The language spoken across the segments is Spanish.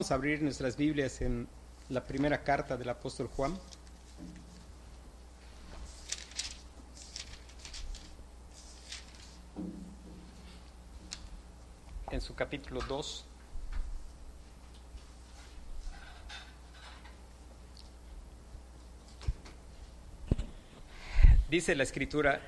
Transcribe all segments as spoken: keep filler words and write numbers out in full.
Vamos a abrir nuestras Biblias en la primera carta del apóstol Juan. En su capítulo dos. Dice la Escritura: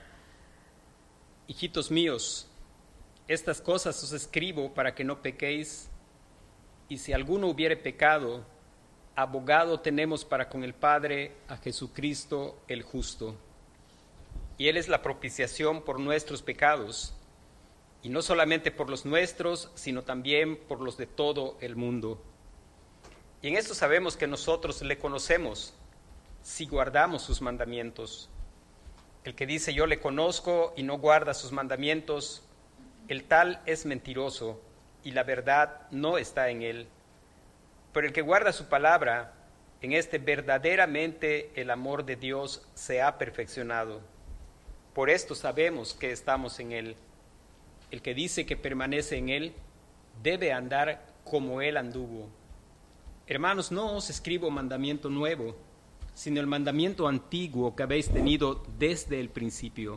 hijitos míos, estas cosas os escribo para que no pequéis. Y si alguno hubiere pecado, abogado tenemos para con el Padre, a Jesucristo el justo. Y Él es la propiciación por nuestros pecados, y no solamente por los nuestros, sino también por los de todo el mundo. Y en esto sabemos que nosotros le conocemos, si guardamos sus mandamientos. El que dice yo le conozco y no guarda sus mandamientos, el tal es mentiroso, y la verdad no está en él. Pero el que guarda su palabra, en este verdaderamente el amor de Dios se ha perfeccionado. Por esto sabemos que estamos en él. El que dice que permanece en él, debe andar como él anduvo. Hermanos, no os escribo mandamiento nuevo, sino el mandamiento antiguo que habéis tenido desde el principio.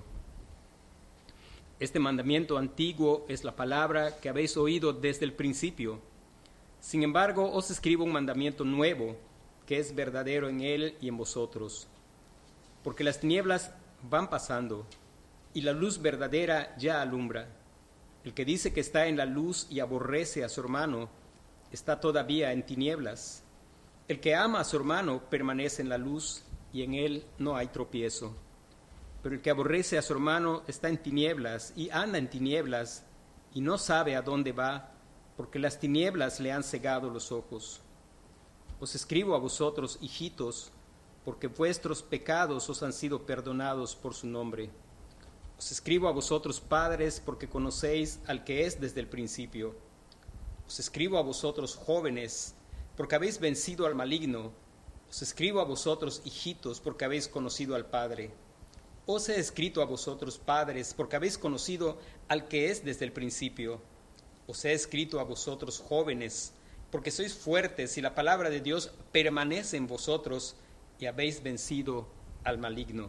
Este mandamiento antiguo es la palabra que habéis oído desde el principio. Sin embargo, os escribo un mandamiento nuevo, que es verdadero en él y en vosotros. Porque las tinieblas van pasando, y la luz verdadera ya alumbra. El que dice que está en la luz y aborrece a su hermano, está todavía en tinieblas. El que ama a su hermano permanece en la luz, y en él no hay tropiezo. Pero el que aborrece a su hermano está en tinieblas y anda en tinieblas y no sabe a dónde va, porque las tinieblas le han cegado los ojos. Os escribo a vosotros, hijitos, porque vuestros pecados os han sido perdonados por su nombre. Os escribo a vosotros, padres, porque conocéis al que es desde el principio. Os escribo a vosotros, jóvenes, porque habéis vencido al maligno. Os escribo a vosotros, hijitos, porque habéis conocido al Padre. Os he escrito a vosotros, padres, porque habéis conocido al que es desde el principio. Os he escrito a vosotros, jóvenes, porque sois fuertes y la palabra de Dios permanece en vosotros y habéis vencido al maligno.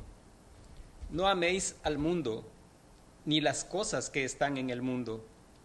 No améis al mundo, ni las cosas que están en el mundo.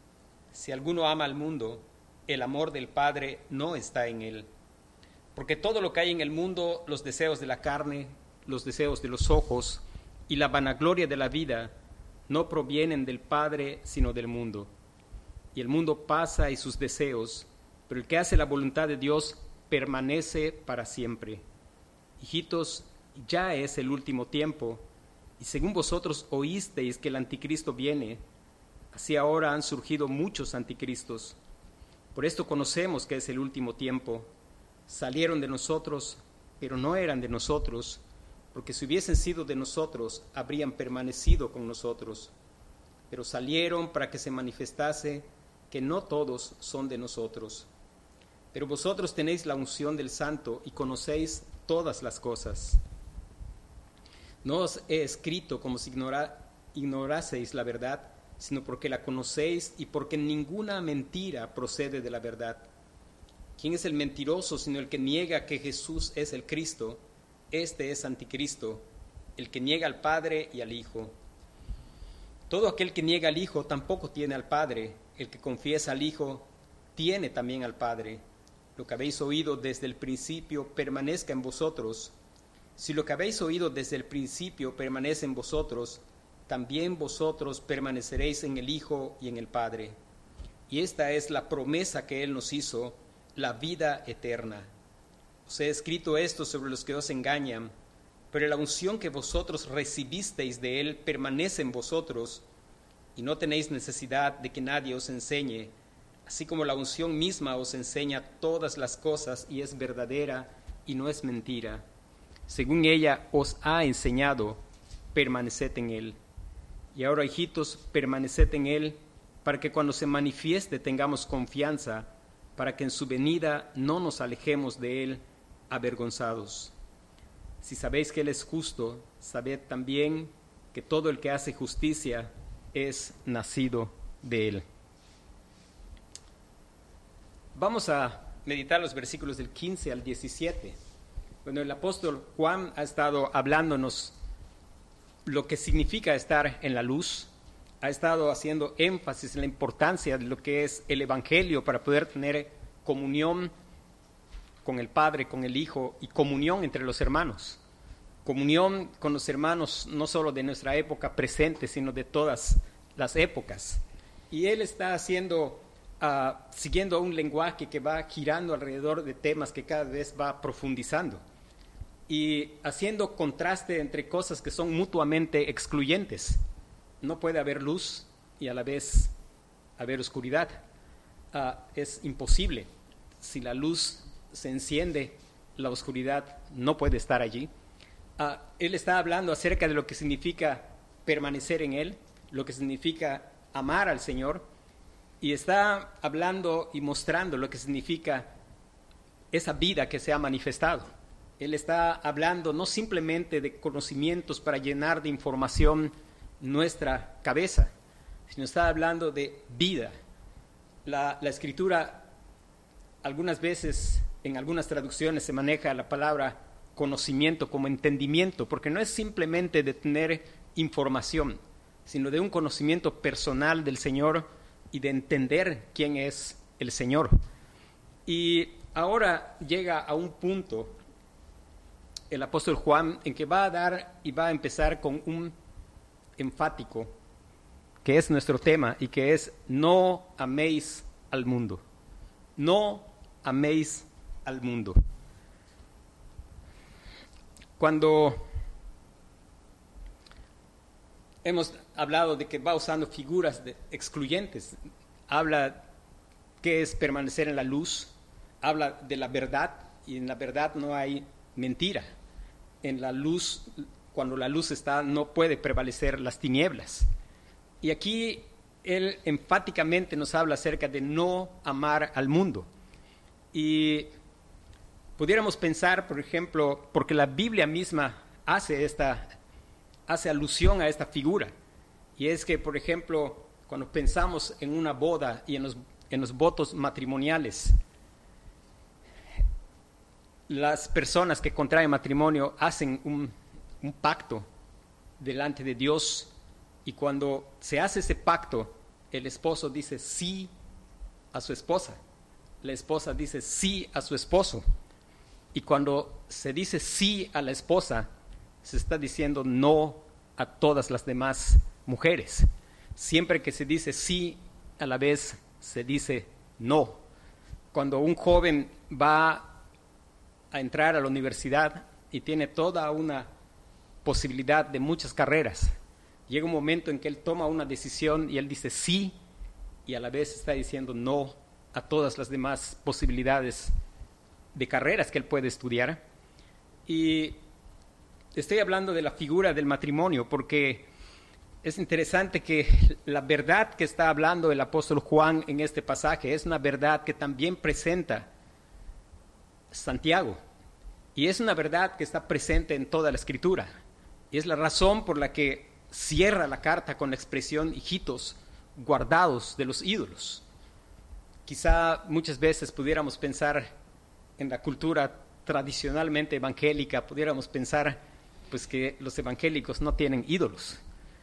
Si alguno ama al mundo, el amor del Padre no está en él. Porque todo lo que hay en el mundo, los deseos de la carne, los deseos de los ojos, y la vanagloria de la vida no provienen del Padre, sino del mundo. Y el mundo pasa y sus deseos, pero el que hace la voluntad de Dios permanece para siempre. Hijitos, ya es el último tiempo, y según vosotros oísteis que el anticristo viene, así ahora han surgido muchos anticristos. Por esto conocemos que es el último tiempo. Salieron de nosotros, pero no eran de nosotros, porque si hubiesen sido de nosotros, habrían permanecido con nosotros. Pero salieron para que se manifestase que no todos son de nosotros. Pero vosotros tenéis la unción del Santo y conocéis todas las cosas. No os he escrito como si ignora, ignoraseis la verdad, sino porque la conocéis y porque ninguna mentira procede de la verdad. ¿Quién es el mentiroso sino el que niega que Jesús es el Cristo? Este es anticristo, el que niega al Padre y al Hijo. Todo aquel que niega al Hijo tampoco tiene al Padre. El que confiesa al Hijo tiene también al Padre. Lo que habéis oído desde el principio permanezca en vosotros. Si lo que habéis oído desde el principio permanece en vosotros, también vosotros permaneceréis en el Hijo y en el Padre. Y esta es la promesa que Él nos hizo, la vida eterna. Os he escrito esto sobre los que os engañan, pero la unción que vosotros recibisteis de él permanece en vosotros, y no tenéis necesidad de que nadie os enseñe, así como la unción misma os enseña todas las cosas y es verdadera y no es mentira. Según ella os ha enseñado, permaneced en él. Y ahora, hijitos, permaneced en él, para que cuando se manifieste tengamos confianza, para que en su venida no nos alejemos de él avergonzados. Si sabéis que Él es justo, sabed también que todo el que hace justicia es nacido de Él. Vamos a meditar los versículos del quince al diecisiete. Cuando el apóstol Juan ha estado hablándonos lo que significa estar en la luz, ha estado haciendo énfasis en la importancia de lo que es el Evangelio para poder tener comunión con el Padre, con el Hijo y comunión entre los hermanos. Comunión con los hermanos no solo de nuestra época presente, sino de todas las épocas. Y él está haciendo, uh, siguiendo un lenguaje que va girando alrededor de temas que cada vez va profundizando y haciendo contraste entre cosas que son mutuamente excluyentes. No puede haber luz y a la vez haber oscuridad. Uh, es imposible. Si la luz se enciende, la oscuridad no puede estar allí. Uh, él está hablando acerca de lo que significa permanecer en Él, lo que significa amar al Señor, y está hablando y mostrando lo que significa esa vida que se ha manifestado. Él está hablando no simplemente de conocimientos para llenar de información nuestra cabeza, sino está hablando de vida. La, la Escritura, algunas veces, en algunas traducciones se maneja la palabra conocimiento como entendimiento, porque no es simplemente de tener información, sino de un conocimiento personal del Señor y de entender quién es el Señor. Y ahora llega a un punto el apóstol Juan en que va a dar y va a empezar con un enfático que es nuestro tema y que es: no améis al mundo, no améis al mundo. Cuando hemos hablado de que va usando figuras de excluyentes, habla qué es permanecer en la luz, habla de la verdad, y en la verdad no hay mentira. En la luz, cuando la luz está, no puede prevalecer las tinieblas. Y aquí él enfáticamente nos habla acerca de no amar al mundo. Y pudiéramos pensar, por ejemplo, porque la Biblia misma hace esta, hace alusión a esta figura, y es que, por ejemplo, cuando pensamos en una boda y en los, en los votos matrimoniales, las personas que contraen matrimonio hacen un, un pacto delante de Dios, y cuando se hace ese pacto, el esposo dice sí a su esposa, la esposa dice sí a su esposo. Y cuando se dice sí a la esposa, se está diciendo no a todas las demás mujeres. Siempre que se dice sí, a la vez se dice no. Cuando un joven va a entrar a la universidad y tiene toda una posibilidad de muchas carreras, llega un momento en que él toma una decisión y él dice sí, y a la vez está diciendo no a todas las demás posibilidades de carreras que él puede estudiar. Y estoy hablando de la figura del matrimonio porque es interesante que la verdad que está hablando el apóstol Juan en este pasaje es una verdad que también presenta Santiago, y es una verdad que está presente en toda la Escritura, y es la razón por la que cierra la carta con la expresión hijitos guardados de los ídolos. Quizá muchas veces pudiéramos pensar en la cultura tradicionalmente evangélica, pudiéramos pensar pues que los evangélicos no tienen ídolos.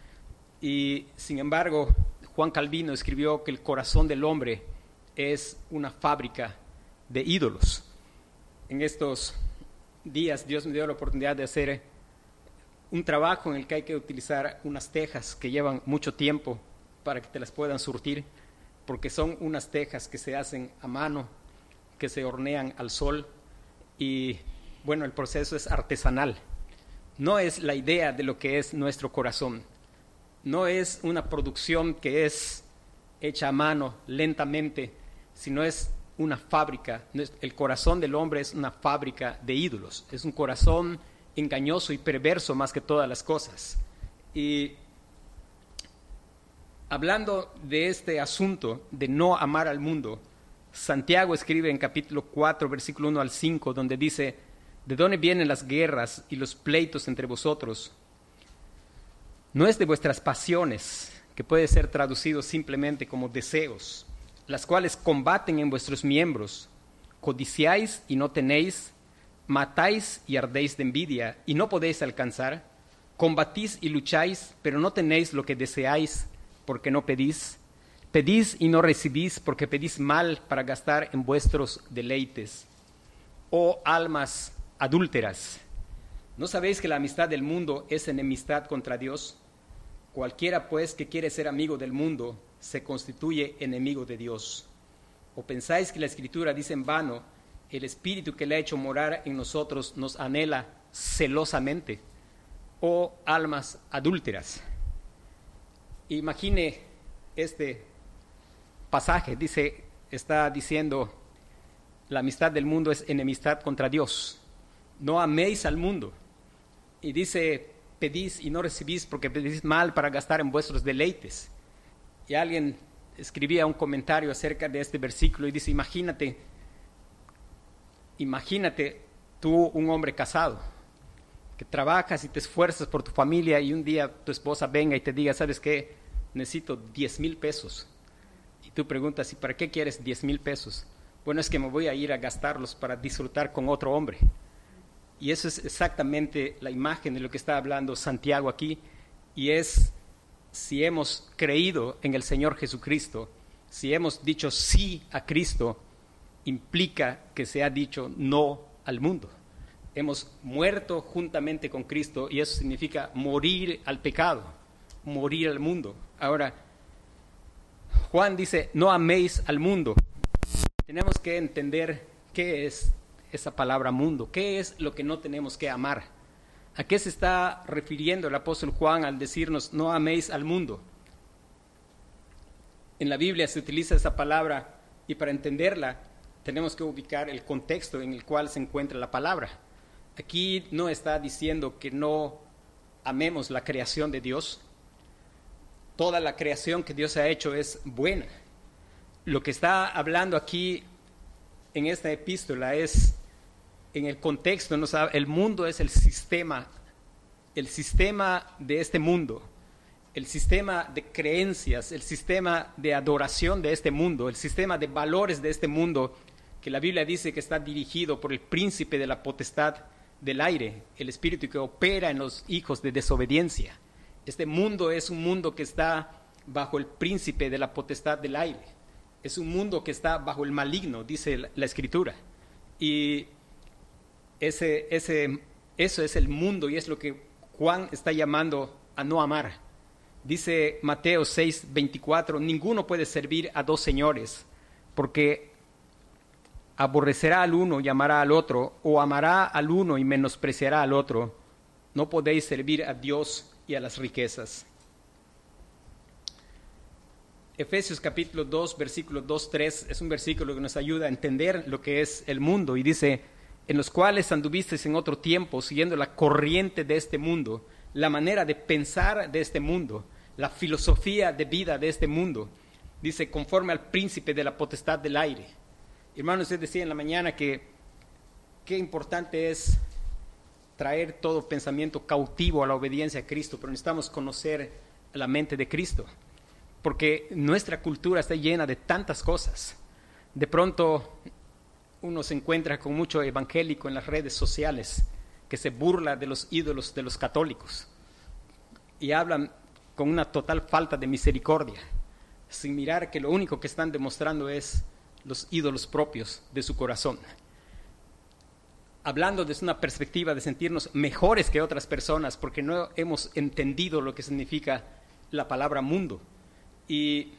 Y sin embargo, Juan Calvino escribió que el corazón del hombre es una fábrica de ídolos. En estos días Dios me dio la oportunidad de hacer un trabajo en el que hay que utilizar unas tejas que llevan mucho tiempo para que te las puedan surtir, porque son unas tejas que se hacen a mano, que se hornean al sol, y bueno, el proceso es artesanal. No es la idea de lo que es nuestro corazón. No es una producción que es hecha a mano lentamente, sino es una fábrica. El corazón del hombre es una fábrica de ídolos. Es un corazón engañoso y perverso más que todas las cosas. Y hablando de este asunto de no amar al mundo, Santiago escribe en capítulo cuatro, versículo uno al cinco, donde dice: ¿de dónde vienen las guerras y los pleitos entre vosotros? No es de vuestras pasiones, que puede ser traducido simplemente como deseos, las cuales combaten en vuestros miembros. codiciáis y no tenéis, matáis y ardéis de envidia y no podéis alcanzar, combatís y lucháis, pero no tenéis lo que deseáis porque no pedís, pedís y no recibís porque pedís mal para gastar en vuestros deleites. Oh almas adúlteras, ¿no sabéis que la amistad del mundo es enemistad contra Dios? Cualquiera pues que quiere ser amigo del mundo se constituye enemigo de Dios. ¿O pensáis que la Escritura dice en vano, el Espíritu que le ha hecho morar en nosotros nos anhela celosamente? Oh almas adúlteras. Imagine este pasaje, dice, está diciendo, la amistad del mundo es enemistad contra Dios. No améis al mundo. Y dice, pedís y no recibís porque pedís mal para gastar en vuestros deleites. Y alguien escribía un comentario acerca de este versículo y dice, imagínate, imagínate tú, un hombre casado, que trabajas y te esfuerzas por tu familia y un día tu esposa venga y te diga, ¿sabes qué? Necesito diez mil pesos. Y tú preguntas, ¿y para qué quieres diez mil pesos? Bueno, es que me voy a ir a gastarlos para disfrutar con otro hombre. Y eso es exactamente la imagen de lo que está hablando Santiago aquí, y es, si hemos creído en el Señor Jesucristo, si hemos dicho sí a Cristo, implica que se ha dicho no al mundo. Hemos muerto juntamente con Cristo y eso significa morir al pecado, morir al mundo. Ahora, Juan dice, no améis al mundo. Tenemos que entender qué es esa palabra mundo, qué es lo que no tenemos que amar. ¿A qué se está refiriendo el apóstol Juan al decirnos no améis al mundo? En la Biblia se utiliza esa palabra y para entenderla tenemos que ubicar el contexto en el cual se encuentra la palabra. Aquí no está diciendo que no amemos la creación de Dios. Toda la creación que Dios ha hecho es buena. Lo que está hablando aquí en esta epístola es, en el contexto, ¿no? El mundo es el sistema, el sistema de este mundo, el sistema de creencias, el sistema de adoración de este mundo, el sistema de valores de este mundo, que la Biblia dice que está dirigido por el príncipe de la potestad del aire, el espíritu que opera en los hijos de desobediencia. Este mundo es un mundo que está bajo el príncipe de la potestad del aire. Es un mundo que está bajo el maligno, dice la, la Escritura. Y ese, ese, eso es el mundo y es lo que Juan está llamando a no amar. Dice Mateo seis veinticuatro, ninguno puede servir a dos señores, porque aborrecerá al uno y amará al otro, o amará al uno y menospreciará al otro. No podéis servir a Dios y a las riquezas. Efesios capítulo dos, versículos dos, tres, es un versículo que nos ayuda a entender lo que es el mundo, y dice, en los cuales anduvisteis en otro tiempo, siguiendo la corriente de este mundo, la manera de pensar de este mundo, la filosofía de vida de este mundo. Dice, conforme al príncipe de la potestad del aire. Hermanos, usted decía en la mañana que qué importante es traer todo pensamiento cautivo a la obediencia a Cristo, pero necesitamos conocer la mente de Cristo, porque nuestra cultura está llena de tantas cosas. De pronto uno se encuentra con mucho evangélico en las redes sociales que se burla de los ídolos de los católicos y hablan con una total falta de misericordia, sin mirar que lo único que están demostrando es los ídolos propios de su corazón, hablando desde una perspectiva de sentirnos mejores que otras personas porque no hemos entendido lo que significa la palabra mundo. Y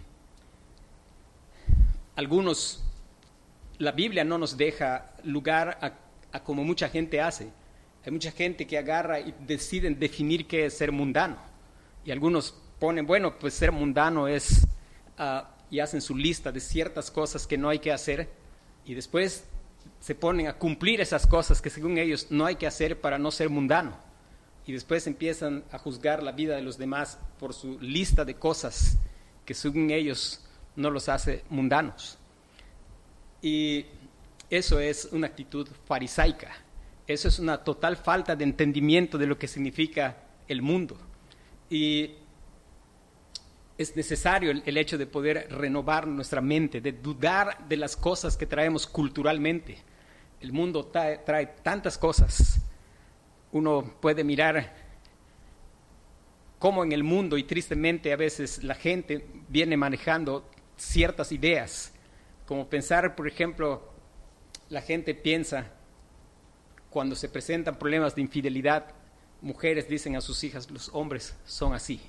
algunos, la Biblia no nos deja lugar a, a como mucha gente hace. Hay mucha gente que agarra y deciden definir qué es ser mundano. Y algunos ponen, bueno, pues ser mundano es, uh, y hacen su lista de ciertas cosas que no hay que hacer, y después se ponen a cumplir esas cosas que según ellos no hay que hacer para no ser mundano. Y después empiezan a juzgar la vida de los demás por su lista de cosas que según ellos no los hace mundanos. Y eso es una actitud farisaica. Eso es una total falta de entendimiento de lo que significa el mundo. Y es necesario el, el hecho de poder renovar nuestra mente, de dudar de las cosas que traemos culturalmente. El mundo trae, trae tantas cosas. Uno puede mirar cómo en el mundo, y tristemente a veces la gente viene manejando ciertas ideas, como pensar, por ejemplo, la gente piensa, cuando se presentan problemas de infidelidad, mujeres dicen a sus hijas, los hombres son así.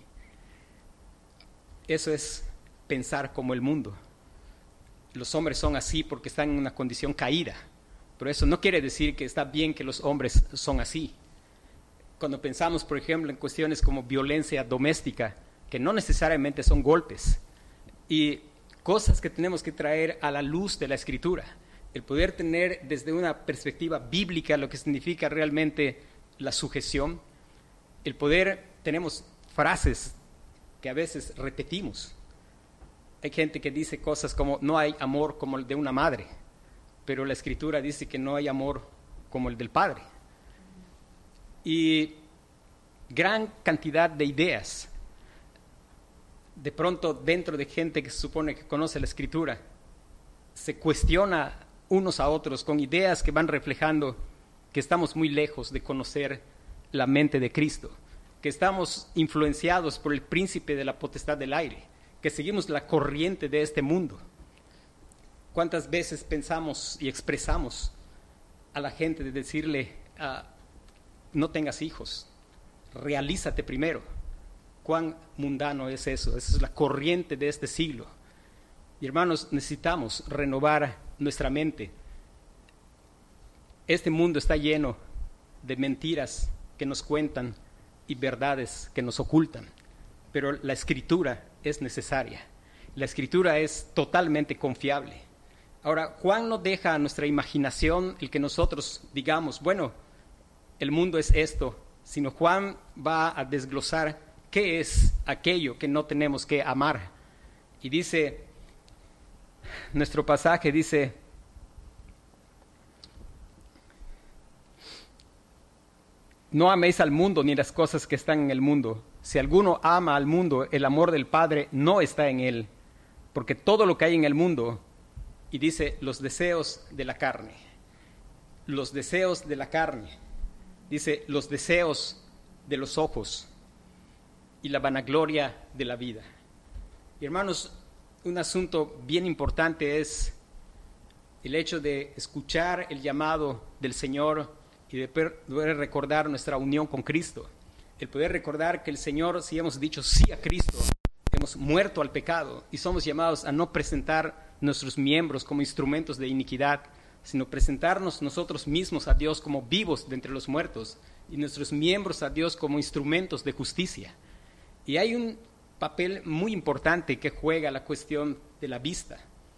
Eso es pensar como el mundo. Los hombres son así porque están en una condición caída, pero eso no quiere decir que está bien que los hombres son así. Cuando pensamos, por ejemplo, en cuestiones como violencia doméstica, que no necesariamente son golpes, y cosas que tenemos que traer a la luz de la Escritura, el poder tener desde una perspectiva bíblica lo que significa realmente la sujeción, el poder, tenemos frases que a veces repetimos. Hay gente que dice cosas como no hay amor como el de una madre, pero la Escritura dice que no hay amor como el del Padre. Y gran cantidad de ideas, de pronto dentro de gente que se supone que conoce la Escritura, se cuestiona unos a otros con ideas que van reflejando que estamos muy lejos de conocer la mente de Cristo, que estamos influenciados por el príncipe de la potestad del aire, que seguimos la corriente de este mundo. ¿Cuántas veces pensamos y expresamos a la gente de decirle, uh, no tengas hijos, realízate primero? ¿Cuán mundano es eso? Esa es la corriente de este siglo. Y hermanos, necesitamos renovar nuestra mente. Este mundo está lleno de mentiras que nos cuentan y verdades que nos ocultan, pero la Escritura es necesaria. La Escritura es totalmente confiable. Ahora, Juan no deja a nuestra imaginación el que nosotros digamos, bueno, el mundo es esto, sino Juan va a desglosar qué es aquello que no tenemos que amar. Y dice, nuestro pasaje dice, no améis al mundo ni las cosas que están en el mundo. Si alguno ama al mundo, el amor del Padre no está en él, porque todo lo que hay en el mundo, y dice, los deseos de la carne, los deseos de la carne, dice, los deseos de los ojos y la vanagloria de la vida. Y hermanos, un asunto bien importante es el hecho de escuchar el llamado del Señor y de poder recordar nuestra unión con Cristo. El poder recordar que el Señor, si hemos dicho sí a Cristo, hemos muerto al pecado y somos llamados a no presentar nuestros miembros como instrumentos de iniquidad, sino presentarnos nosotros mismos a Dios como vivos de entre los muertos y nuestros miembros a Dios como instrumentos de justicia. Y hay un papel muy importante que juega la cuestión de la vista.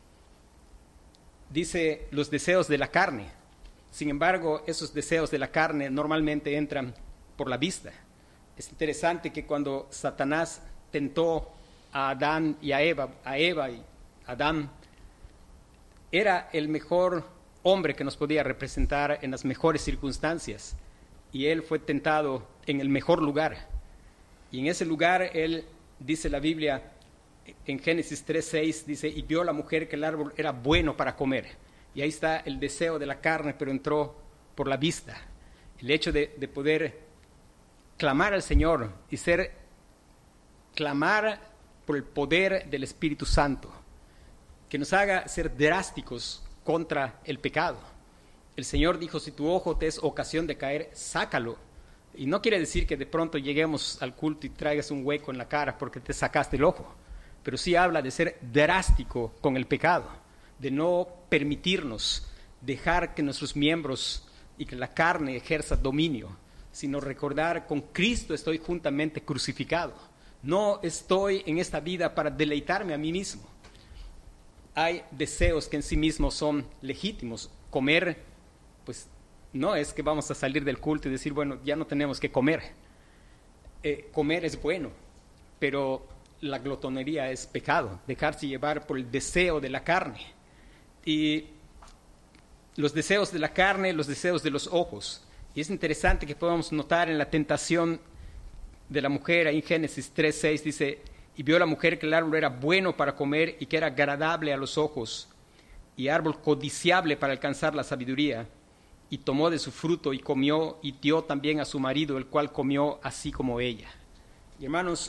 Dice los deseos de la carne. Sin embargo, esos deseos de la carne normalmente entran por la vista. Es interesante que cuando Satanás tentó a Adán y a Eva, a Eva y a Adán, era el mejor hombre que nos podía representar en las mejores circunstancias. Y él fue tentado en el mejor lugar. Y en ese lugar, él, dice la Biblia, en Génesis tres seis, dice, y vio la mujer que el árbol era bueno para comer. Y ahí está el deseo de la carne, pero entró por la vista. El hecho de, de poder clamar al Señor y ser, clamar por el poder del Espíritu Santo, que nos haga ser drásticos contra el pecado. El Señor dijo, si tu ojo te es ocasión de caer, sácalo. Y no quiere decir que de pronto lleguemos al culto y traigas un hueco en la cara porque te sacaste el ojo, pero sí habla de ser drástico con el pecado, de no permitirnos dejar que nuestros miembros y que la carne ejerza dominio, sino recordar, con Cristo estoy juntamente crucificado. No estoy en esta vida para deleitarme a mí mismo. Hay deseos que en sí mismos son legítimos. Comer, pues no es que vamos a salir del culto y decir, bueno, ya no tenemos que comer. Eh, comer es bueno, pero la glotonería es pecado, dejarse llevar por el deseo de la carne. Y los deseos de la carne, los deseos de los ojos. Y es interesante que podamos notar en la tentación de la mujer, ahí en Génesis tres seis, dice, Y vio la mujer que el árbol era bueno para comer y que era agradable a los ojos, y árbol codiciable para alcanzar la sabiduría. Y tomó de su fruto y comió, y dio también a su marido, el cual comió así como ella. Y hermanos,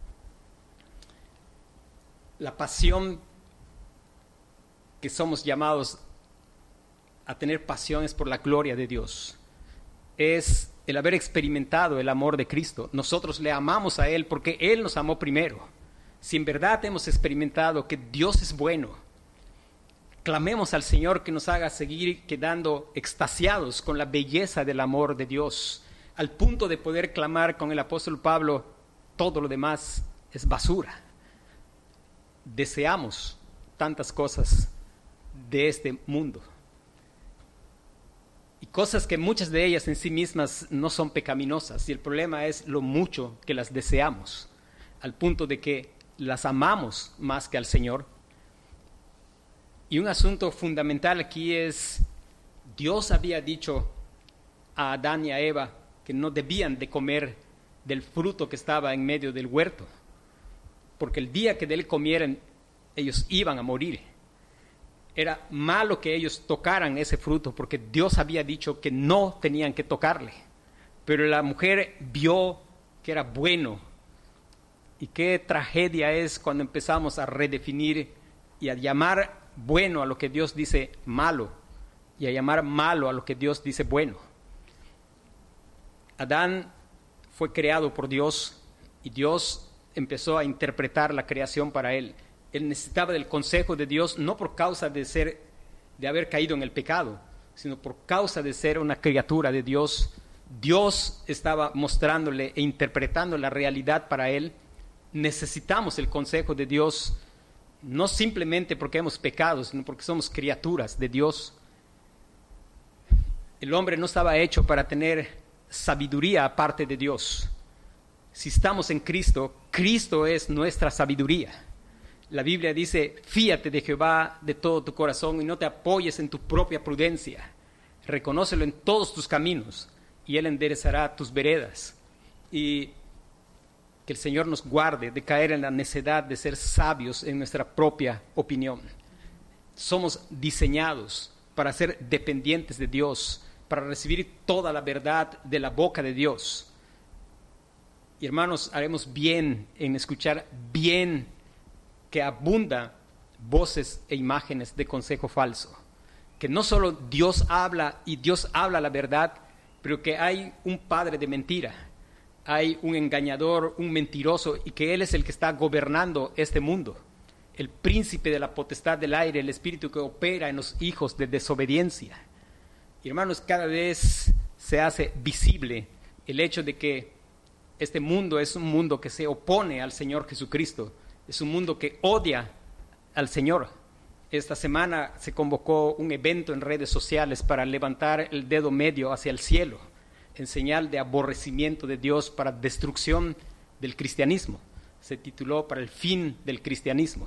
la pasión que somos llamados a tener pasiones por la gloria de Dios es el haber experimentado el amor de Cristo. Nosotros le amamos a Él porque Él nos amó primero. Si en verdad hemos experimentado que Dios es bueno, clamemos al Señor que nos haga seguir quedando extasiados con la belleza del amor de Dios, al punto de poder clamar con el apóstol Pablo: todo lo demás es basura. Deseamos tantas cosas de este mundo, y cosas que muchas de ellas en sí mismas no son pecaminosas, y el problema es lo mucho que las deseamos, al punto de que las amamos más que al Señor. Y un asunto fundamental aquí es: Dios había dicho a Adán y a Eva que no debían de comer del fruto que estaba en medio del huerto, porque el día que de él comieran, ellos iban a morir. Era malo que ellos tocaran ese fruto, porque Dios había dicho que no tenían que tocarle. Pero la mujer vio que era bueno. Y qué tragedia es cuando empezamos a redefinir y a llamar bueno a lo que Dios dice malo, y a llamar malo a lo que Dios dice bueno. Adán fue creado por Dios, y Dios empezó a interpretar la creación para él. Él necesitaba del consejo de Dios, no por causa de ser, de haber caído en el pecado, sino por causa de ser una criatura de Dios. Dios estaba mostrándole e interpretando la realidad para él. Necesitamos el consejo de Dios, no simplemente porque hemos pecado, sino porque somos criaturas de Dios. El hombre no estaba hecho para tener sabiduría aparte de Dios. Si estamos en Cristo, Cristo es nuestra sabiduría. La Biblia dice: fíate de Jehová de todo tu corazón y no te apoyes en tu propia prudencia. Reconócelo en todos tus caminos y Él enderezará tus veredas. Y que el Señor nos guarde de caer en la necedad de ser sabios en nuestra propia opinión. Somos diseñados para ser dependientes de Dios, para recibir toda la verdad de la boca de Dios. Y hermanos, haremos bien en escuchar bien que abunda voces e imágenes de consejo falso. Que no solo Dios habla y Dios habla la verdad, pero que hay un padre de mentira, hay un engañador, un mentiroso, y que Él es el que está gobernando este mundo. El príncipe de la potestad del aire, el espíritu que opera en los hijos de desobediencia. Y hermanos, cada vez se hace visible el hecho de que este mundo es un mundo que se opone al Señor Jesucristo. Es un mundo que odia al Señor. Esta semana se convocó un evento en redes sociales para levantar el dedo medio hacia el cielo, en señal de aborrecimiento de Dios para destrucción del cristianismo. Se tituló "Para el fin del cristianismo".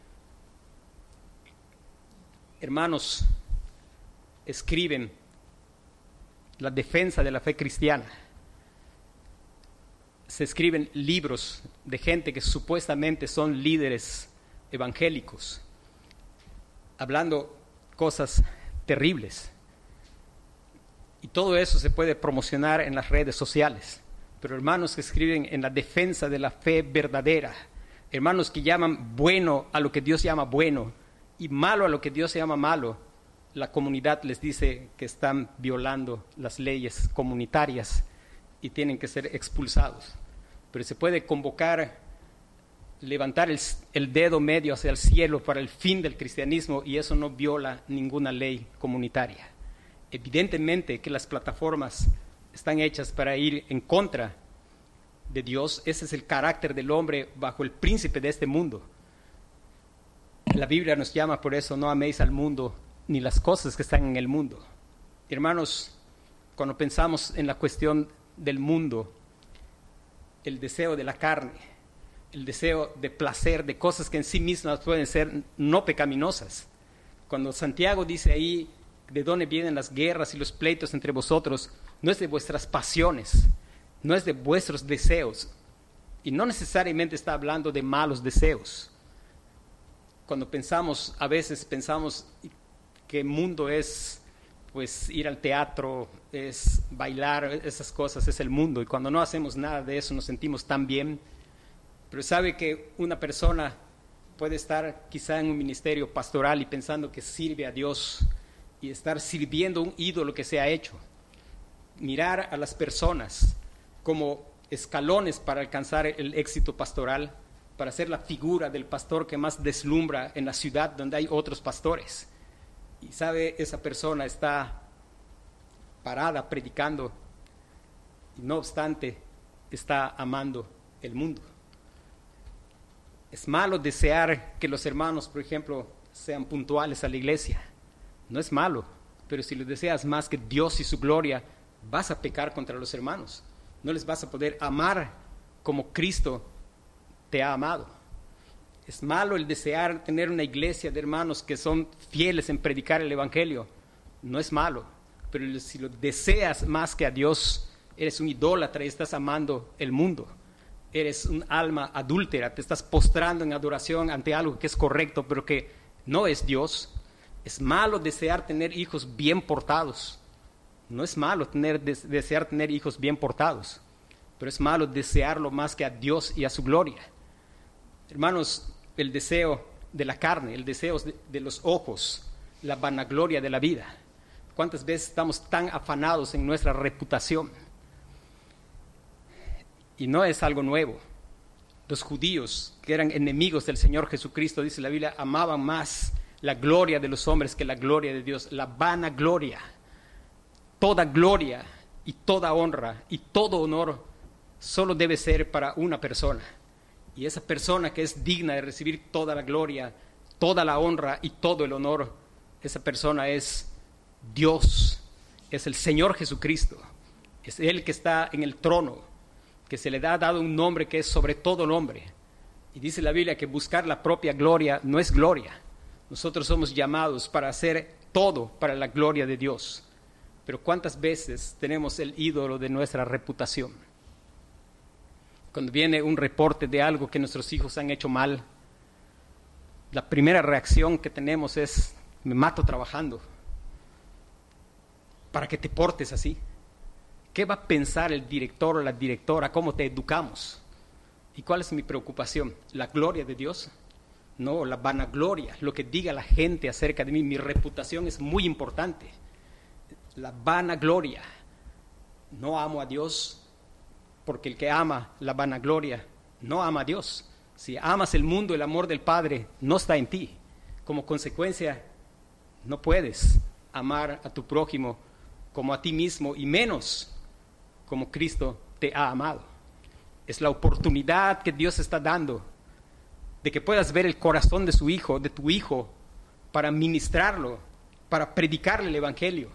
Hermanos, escriben la defensa de la fe cristiana. Se escriben libros de gente que supuestamente son líderes evangélicos, hablando cosas terribles. Y todo eso se puede promocionar en las redes sociales. Pero hermanos que escriben en la defensa de la fe verdadera, hermanos que llaman bueno a lo que Dios llama bueno y malo a lo que Dios llama malo, la comunidad les dice que están violando las leyes comunitarias y tienen que ser expulsados. Pero se puede convocar, levantar el, el dedo medio hacia el cielo para el fin del cristianismo, y eso no viola ninguna ley comunitaria. Evidentemente que las plataformas están hechas para ir en contra de Dios. Ese es el carácter del hombre bajo el príncipe de este mundo. La Biblia nos llama por eso: no améis al mundo ni las cosas que están en el mundo. Hermanos, cuando pensamos en la cuestión del mundo, el deseo de la carne, el deseo de placer, de cosas que en sí mismas pueden ser no pecaminosas. Cuando Santiago dice ahí, ¿de dónde vienen las guerras y los pleitos entre vosotros? No es de vuestras pasiones, no es de vuestros deseos, Y no necesariamente está hablando de malos deseos. Cuando pensamos, a veces pensamos que el mundo es, pues, ir al teatro, es bailar, esas cosas, es el mundo. Y cuando no hacemos nada de eso nos sentimos tan bien. Pero sabe que una persona puede estar quizá en un ministerio pastoral y pensando que sirve a Dios y estar sirviendo un ídolo que se ha hecho. Mirar a las personas como escalones para alcanzar el éxito pastoral, para ser la figura del pastor que más deslumbra en la ciudad donde hay otros pastores. Y sabe, esa persona está parada predicando y no obstante está amando el mundo. Es malo desear que los hermanos, por ejemplo, sean puntuales a la iglesia. No es malo, pero si lo deseas más que Dios y su gloria, vas a pecar contra los hermanos. No les vas a poder amar como Cristo te ha amado. Es malo el desear tener una iglesia de hermanos que son fieles en predicar el evangelio. No es malo, pero si lo deseas más que a Dios, eres un idólatra y estás amando el mundo. Eres un alma adúltera, te estás postrando en adoración ante algo que es correcto, pero que no es Dios. Es malo desear tener hijos bien portados. No es malo tener, desear tener hijos bien portados, pero es malo desearlo más que a Dios y a su gloria. Hermanos, el deseo de la carne, el deseo de, de los ojos, la vanagloria de la vida. ¿Cuántas veces estamos tan afanados en nuestra reputación? Y no es algo nuevo. Los judíos, que eran enemigos del Señor Jesucristo, dice la Biblia, amaban más la gloria de los hombres que la gloria de Dios, la vanagloria. Toda gloria y toda honra y todo honor solo debe ser para una persona. Y esa persona que es digna de recibir toda la gloria, toda la honra y todo el honor, esa persona es Dios, es el Señor Jesucristo. Es Él que está en el trono, que se le ha dado un nombre que es sobre todo nombre. Y dice la Biblia que buscar la propia gloria no es gloria. Nosotros somos llamados para hacer todo para la gloria de Dios. Pero ¿cuántas veces tenemos el ídolo de nuestra reputación? Cuando viene un reporte de algo que nuestros hijos han hecho mal, la primera reacción que tenemos es: me mato trabajando. ¿Para que te portes así? ¿Qué va a pensar el director o la directora? ¿Cómo te educamos? ¿Y cuál es mi preocupación? ¿La gloria de Dios? No, la vanagloria, lo que diga la gente acerca de mí. Mi reputación es muy importante. La vanagloria. No amo a Dios, porque el que ama la vanagloria no ama a Dios. Si amas el mundo, el amor del Padre no está en ti. Como consecuencia, no puedes amar a tu prójimo como a ti mismo, y menos como Cristo te ha amado. Es la oportunidad que Dios está dando de que puedas ver el corazón de su hijo, de tu hijo, para ministrarlo, para predicarle el evangelio.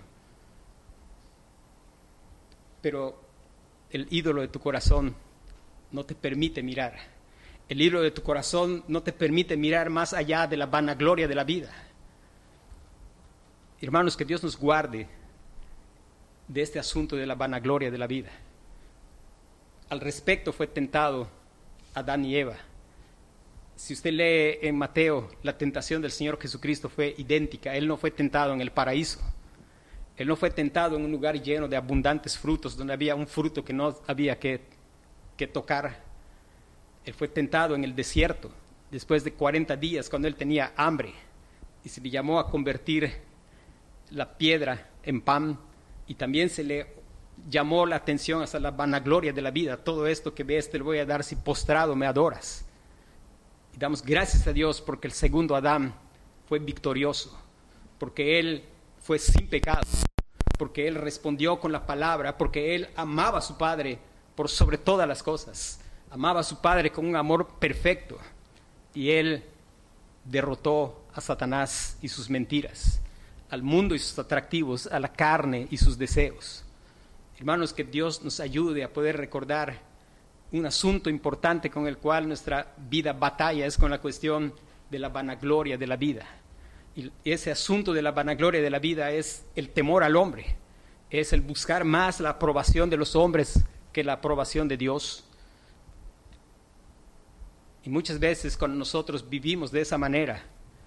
Pero el ídolo de tu corazón no te permite mirar. El ídolo de tu corazón no te permite mirar más allá de la vanagloria de la vida. Hermanos, que Dios nos guarde de este asunto de la vanagloria de la vida. Al respecto fue tentado Adán y Eva. Si usted lee en Mateo, la tentación del Señor Jesucristo fue idéntica. Él no fue tentado en el paraíso. Él no fue tentado en un lugar lleno de abundantes frutos, donde había un fruto que no había que, que tocar. Él fue tentado en el desierto, después de cuarenta días, cuando él tenía hambre, y se le llamó a convertir la piedra en pan, y también se le llamó la atención hasta la vanagloria de la vida. Todo esto que ves te lo voy a dar si postrado me adoras. Y damos gracias a Dios porque el segundo Adán fue victorioso, porque él fue sin pecado, porque él respondió con la palabra, porque él amaba a su Padre por sobre todas las cosas. Amaba a su Padre con un amor perfecto, y él derrotó a Satanás y sus mentiras, al mundo y sus atractivos, a la carne y sus deseos. Hermanos, que Dios nos ayude a poder recordar un asunto importante con el cual nuestra vida batalla, es con la cuestión de la vanagloria de la vida. Y ese asunto de la vanagloria de la vida es el temor al hombre, es el buscar más la aprobación de los hombres que la aprobación de Dios. Y muchas veces cuando nosotros vivimos de esa manera,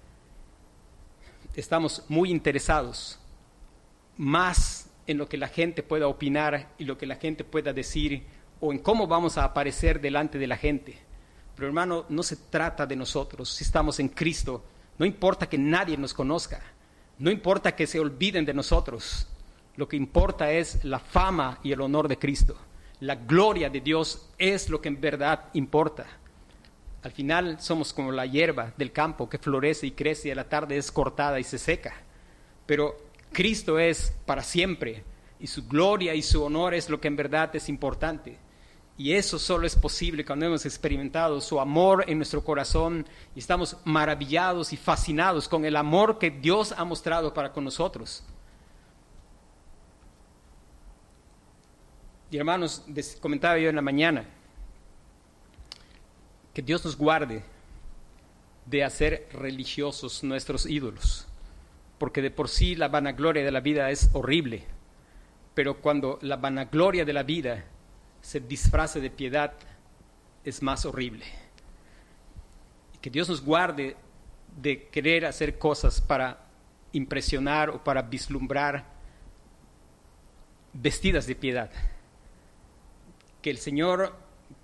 estamos muy interesados más en lo que la gente pueda opinar y lo que la gente pueda decir, o en cómo vamos a aparecer delante de la gente. Pero hermano, no se trata de nosotros. Si estamos en Cristo, no importa que nadie nos conozca, no importa que se olviden de nosotros. Lo que importa es la fama y el honor de Cristo. La gloria de Dios es lo que en verdad importa. Al final somos como la hierba del campo que florece y crece y a la tarde es cortada y se seca. Pero Cristo es para siempre y su gloria y su honor es lo que en verdad es importante. Y eso solo es posible cuando hemos experimentado su amor en nuestro corazón y estamos maravillados y fascinados con el amor que Dios ha mostrado para con nosotros. Y hermanos, comentaba yo en la mañana, que Dios nos guarde de hacer religiosos nuestros ídolos, porque de por sí la vanagloria de la vida es horrible, pero cuando la vanagloria de la vida se disfraza de piedad, es más horrible. Y que Dios nos guarde de querer hacer cosas para impresionar o para vislumbrar vestidas de piedad. Que el Señor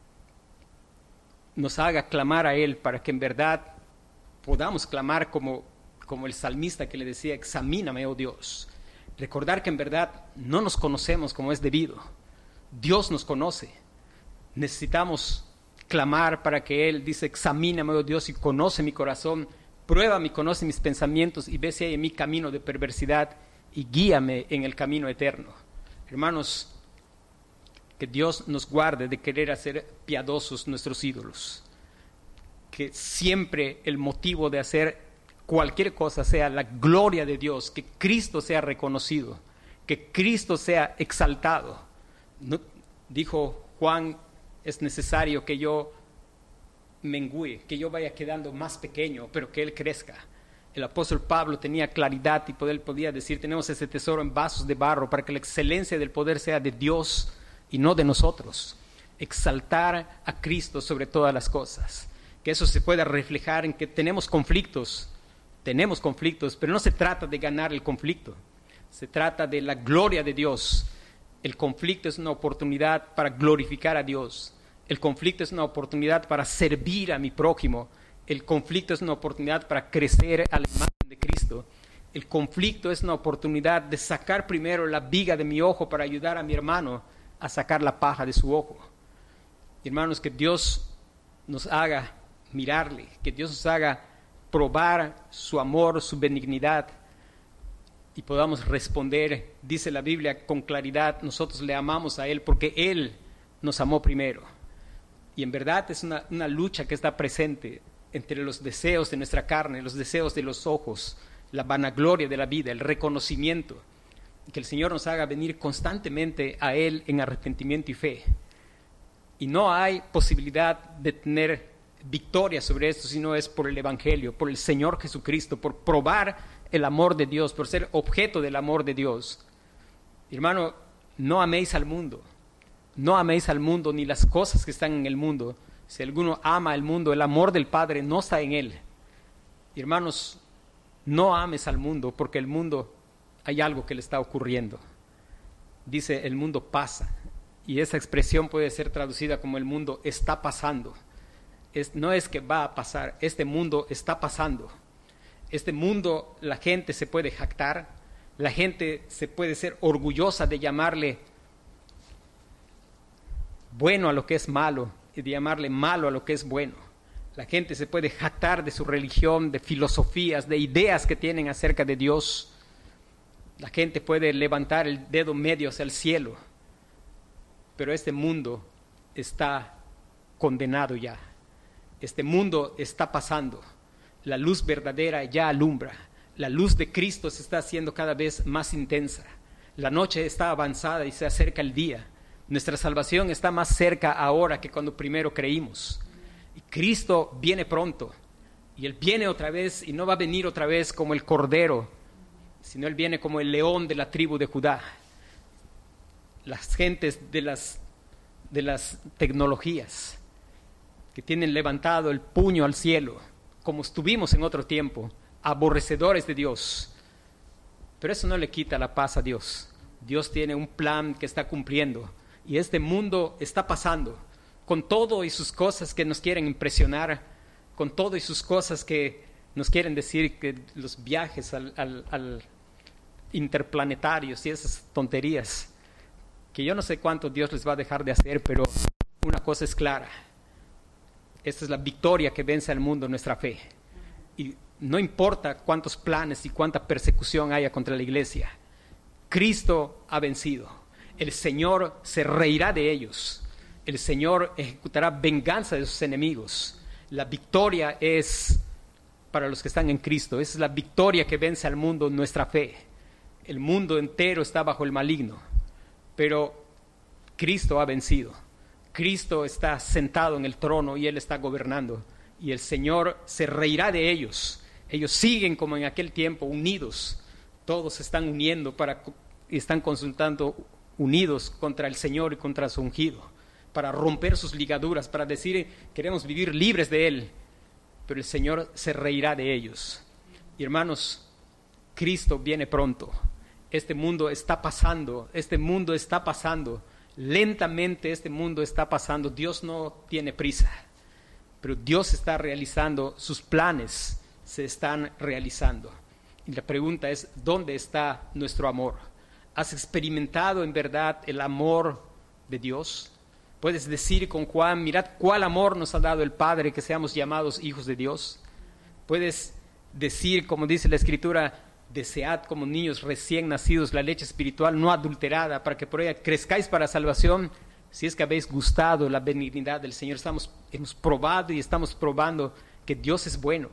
nos haga clamar a Él para que en verdad podamos clamar como, como el salmista que le decía, examíname, oh Dios. Recordar que en verdad no nos conocemos como es debido. Dios nos conoce. Necesitamos clamar para que Él dice, examíname, oh Dios, y conoce mi corazón, pruébame, conoce mis pensamientos y ve si hay en mi camino de perversidad y guíame en el camino eterno. Hermanos, que Dios nos guarde de querer hacer piadosos nuestros ídolos. Que siempre el motivo de hacer cualquier cosa sea la gloria de Dios, que Cristo sea reconocido, que Cristo sea exaltado. No, dijo Juan, es necesario que yo mengüe, que yo vaya quedando más pequeño, pero que Él crezca. El apóstol Pablo tenía claridad y él podía decir, tenemos ese tesoro en vasos de barro para que la excelencia del poder sea de Dios y no de nosotros. Exaltar a Cristo sobre todas las cosas. Que eso se pueda reflejar en que tenemos conflictos, tenemos conflictos, pero no se trata de ganar el conflicto, se trata de la gloria de Dios. El conflicto es una oportunidad para glorificar a Dios. El conflicto es una oportunidad para servir a mi prójimo. El conflicto es una oportunidad para crecer a la imagen de Cristo. El conflicto es una oportunidad de sacar primero la viga de mi ojo para ayudar a mi hermano a sacar la paja de su ojo. Hermanos, que Dios nos haga mirarle, que Dios nos haga probar su amor, su benignidad y podamos responder, dice la Biblia con claridad, nosotros le amamos a Él porque Él nos amó primero. Y en verdad es una, una lucha que está presente entre los deseos de nuestra carne, los deseos de los ojos, la vanagloria de la vida, el reconocimiento. Que el Señor nos haga venir constantemente a Él en arrepentimiento y fe. Y no hay posibilidad de tener victoria sobre esto, sino es por el Evangelio, por el Señor Jesucristo, por probar el amor de Dios, por ser objeto del amor de Dios. Hermano, no améis al mundo, no améis al mundo ni las cosas que están en el mundo. Si alguno ama al mundo, el amor del Padre no está en él. Hermanos, no ames al mundo, porque el mundo hay algo que le está ocurriendo. Dice, el mundo pasa, y esa expresión puede ser traducida como el mundo está pasando. Es, no es que va a pasar, este mundo está pasando. Este mundo, la gente se puede jactar, la gente se puede ser orgullosa de llamarle bueno a lo que es malo y de llamarle malo a lo que es bueno. La gente se puede jactar de su religión, de filosofías, de ideas que tienen acerca de Dios. La gente puede levantar el dedo medio hacia el cielo, pero este mundo está condenado ya. Este mundo está pasando. La luz verdadera ya alumbra. La luz de Cristo se está haciendo cada vez más intensa. La noche está avanzada y se acerca el día. Nuestra salvación está más cerca ahora que cuando primero creímos. Y Cristo viene pronto. Y Él viene otra vez y no va a venir otra vez como el cordero, sino Él viene como el león de la tribu de Judá. Las gentes de las, de las tecnologías, que que tienen levantado el puño al cielo, como estuvimos en otro tiempo, aborrecedores de Dios. Pero eso no le quita la paz a Dios. Dios tiene un plan que está cumpliendo y este mundo está pasando con todo y sus cosas que nos quieren impresionar, con todo y sus cosas que nos quieren decir que los viajes al, al, al interplanetarios y esas tonterías, que yo no sé cuánto Dios les va a dejar de hacer, pero una cosa es clara: esta es la victoria que vence al mundo, nuestra fe. Y no importa cuántos planes y cuánta persecución haya contra la iglesia, Cristo ha vencido. El Señor se reirá de ellos. El Señor ejecutará venganza de sus enemigos. La victoria es para los que están en Cristo. Esa es la victoria que vence al mundo, nuestra fe. El mundo entero está bajo el maligno, pero Cristo ha vencido. Cristo está sentado en el trono y Él está gobernando. Y el Señor se reirá de ellos. Ellos siguen como en aquel tiempo, unidos. Todos se están uniendo para, y están consultando unidos contra el Señor y contra su ungido, para romper sus ligaduras, para decir: queremos vivir libres de Él. Pero el Señor se reirá de ellos. Y hermanos, Cristo viene pronto. Este mundo está pasando, este mundo está pasando. Lentamente este mundo está pasando. Dios no tiene prisa, pero Dios está realizando, sus planes se están realizando. Y la pregunta es: ¿dónde está nuestro amor? ¿Has experimentado en verdad el amor de Dios? Puedes decir con Juan: mirad cuál amor nos ha dado el Padre, que seamos llamados hijos de Dios. Puedes decir, como dice la Escritura: desead como niños recién nacidos la leche espiritual no adulterada, para que por ella crezcáis para salvación, si es que habéis gustado la benignidad del Señor. Estamos, hemos probado y estamos probando que Dios es bueno.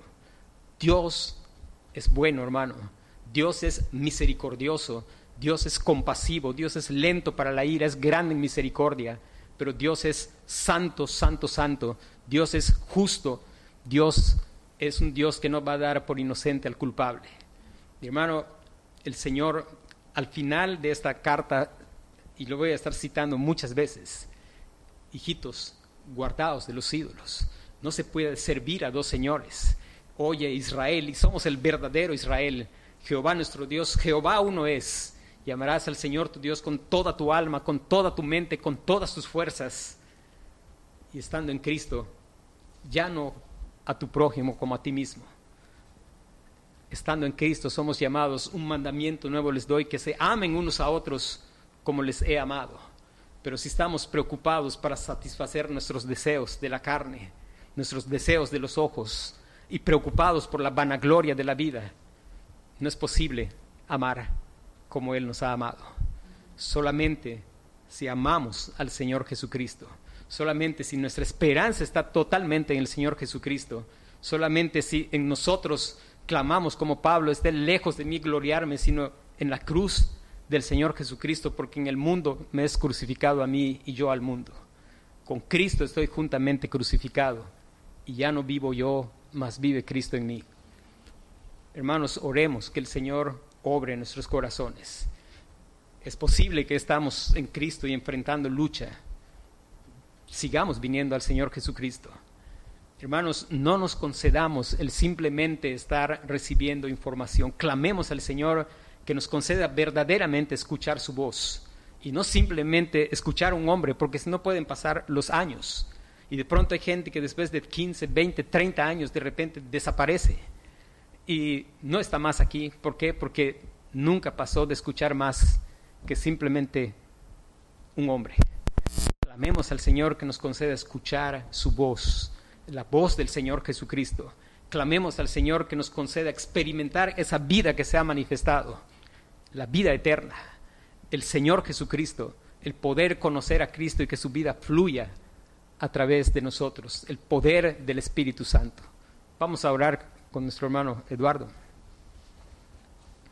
Dios es bueno, hermano. Dios es misericordioso. Dios es compasivo. Dios es lento para la ira, es grande en misericordia. Pero Dios es santo, santo, santo. Dios es justo. Dios es un Dios que no va a dar por inocente al culpable. Mi hermano, el Señor, al final de esta carta, y lo voy a estar citando muchas veces: hijitos, guardaos de los ídolos. No se puede servir a dos señores. Oye, Israel, y somos el verdadero Israel. Jehová nuestro Dios, Jehová uno es. Y amarás al Señor tu Dios con toda tu alma, con toda tu mente, con todas tus fuerzas. Y estando en Cristo, ya no a tu prójimo como a ti mismo. Estando en Cristo somos llamados: un mandamiento nuevo les doy, que se amen unos a otros como les he amado. Pero si estamos preocupados para satisfacer nuestros deseos de la carne, nuestros deseos de los ojos, y preocupados por la vanagloria de la vida, no es posible amar como Él nos ha amado. Solamente si amamos al Señor Jesucristo, solamente si nuestra esperanza está totalmente en el Señor Jesucristo, solamente si en nosotros clamamos como Pablo: esté lejos de mí gloriarme, sino en la cruz del Señor Jesucristo, porque en el mundo me es crucificado a mí y yo al mundo. Con Cristo estoy juntamente crucificado, y ya no vivo yo, mas vive Cristo en mí. Hermanos, oremos que el Señor obre en nuestros corazones. Es posible que estamos en Cristo y enfrentando lucha. Sigamos viniendo al Señor Jesucristo. Hermanos, no nos concedamos el simplemente estar recibiendo información. Clamemos al Señor que nos conceda verdaderamente escuchar su voz, y no simplemente escuchar a un hombre, porque si no pueden pasar los años y de pronto hay gente que después de quince, veinte, treinta años de repente desaparece y no está más aquí. ¿Por qué? Porque nunca pasó de escuchar más que simplemente un hombre. Clamemos al Señor que nos conceda escuchar su voz, la voz del Señor Jesucristo. Clamemos al Señor que nos conceda experimentar esa vida que se ha manifestado, la vida eterna, el Señor Jesucristo, el poder conocer a Cristo y que su vida fluya a través de nosotros, el poder del Espíritu Santo. Vamos a orar con nuestro hermano Eduardo.